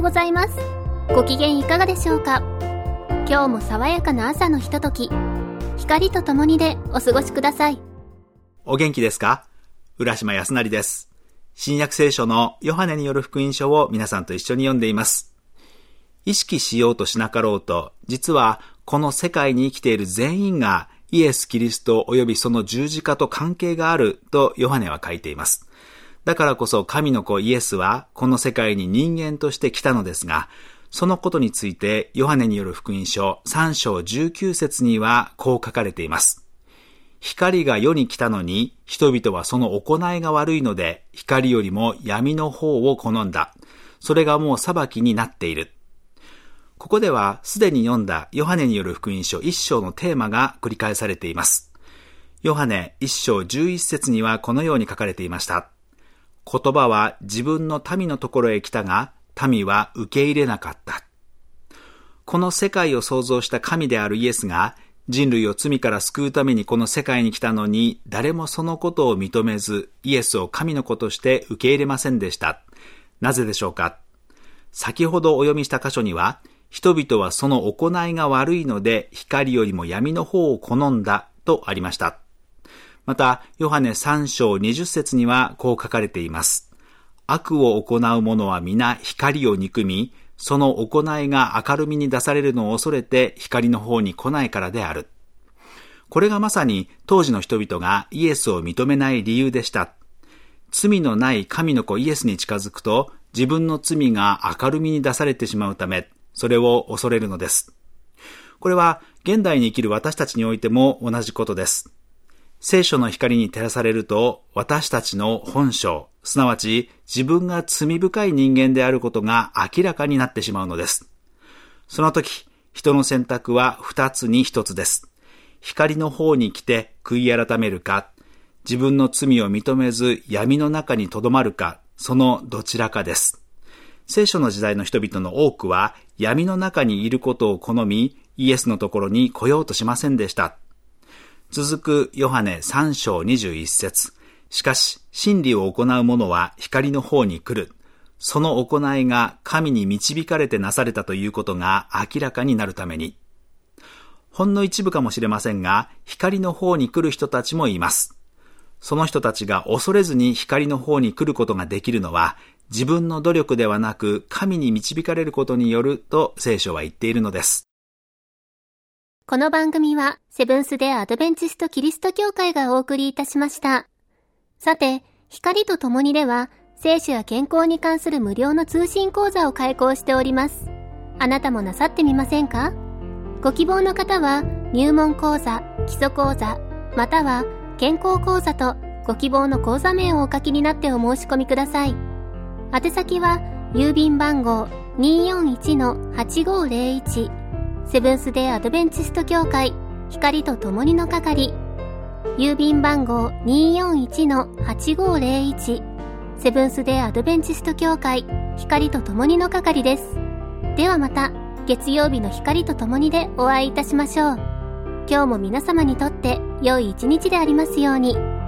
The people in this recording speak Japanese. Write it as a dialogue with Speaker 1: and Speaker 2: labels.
Speaker 1: ございます。ご機嫌いかがでしょうか。今日も爽やかな朝のひととき、光とともにでお過ごしください。
Speaker 2: お元気ですか？浦島康成です。新約聖書のヨハネによる福音書を皆さんと一緒に読んでいます。意識しようとしなかろうと、実はこの世界に生きている全員がイエス・キリスト及びその十字架と関係があるとヨハネは書いています。だからこそ神の子イエスはこの世界に人間として来たのですが、そのことについてヨハネによる福音書3章19節にはこう書かれています。光が世に来たのに人々はその行いが悪いので光よりも闇の方を好んだ。それがもう裁きになっている。ここではすでに読んだヨハネによる福音書1章のテーマが繰り返されています。ヨハネ1章11節にはこのように書かれていました。言葉は自分の民のところへ来たが、民は受け入れなかった。この世界を創造した神であるイエスが、人類を罪から救うためにこの世界に来たのに、誰もそのことを認めず、イエスを神の子として受け入れませんでした。なぜでしょうか？先ほどお読みした箇所には、人々はその行いが悪いので、光よりも闇の方を好んだとありました。また、ヨハネ3章20節にはこう書かれています。悪を行う者は皆光を憎み、その行いが明るみに出されるのを恐れて光の方に来ないからである。これがまさに当時の人々がイエスを認めない理由でした。罪のない神の子イエスに近づくと、自分の罪が明るみに出されてしまうため、それを恐れるのです。これは現代に生きる私たちにおいても同じことです。聖書の光に照らされると、私たちの本性、すなわち自分が罪深い人間であることが明らかになってしまうのです。その時、人の選択は二つに一つです。光の方に来て悔い改めるか、自分の罪を認めず闇の中にとどまるか、そのどちらかです。聖書の時代の人々の多くは闇の中にいることを好み、イエスのところに来ようとしませんでした。続くヨハネ3章21節。しかし、真理を行う者は光の方に来る。その行いが神に導かれてなされたということが明らかになるために。ほんの一部かもしれませんが、光の方に来る人たちもいます。その人たちが恐れずに光の方に来ることができるのは、自分の努力ではなく神に導かれることによると聖書は言っているのです。
Speaker 1: この番組はセブンス・デ・アドベンチスト・キリスト教会がお送りいたしました。さて、光とともにでは聖書や健康に関する無料の通信講座を開講しております。あなたもなさってみませんか？ご希望の方は入門講座、基礎講座、または健康講座とご希望の講座名をお書きになってお申し込みください。宛先は郵便番号 241-8501 セブンス・デ・アドベンチスト教会光とともにの係、郵便番号 241-8501 セブンス・デ・アドベンチスト教会光とともにの係です。ではまた月曜日の光とともにでお会いいたしましょう。今日も皆様にとって良い一日でありますように。